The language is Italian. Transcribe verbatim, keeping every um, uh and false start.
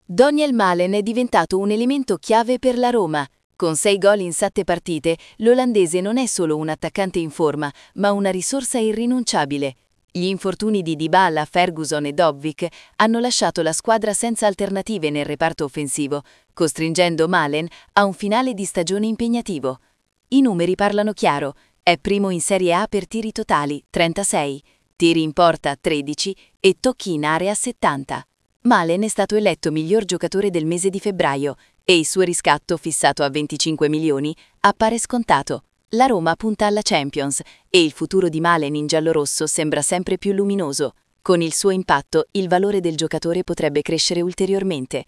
Daniel Malen è diventato un elemento chiave per la Roma. Con sei gol in sette partite, l'olandese non è solo un attaccante in forma, ma una risorsa irrinunciabile. Gli infortuni di Dybala, Ferguson e Dovbyk hanno lasciato la squadra senza alternative nel reparto offensivo, costringendo Malen a un finale di stagione impegnativo. I numeri parlano chiaro: è primo in Serie A per tiri totali, trentasei, tiri in porta, tredici e tocchi in area, settanta. Malen è stato eletto miglior giocatore del mese di febbraio e il suo riscatto, fissato a venticinque milioni, appare scontato. La Roma punta alla Champions e il futuro di Malen in giallorosso sembra sempre più luminoso. Con il suo impatto, il valore del giocatore potrebbe crescere ulteriormente.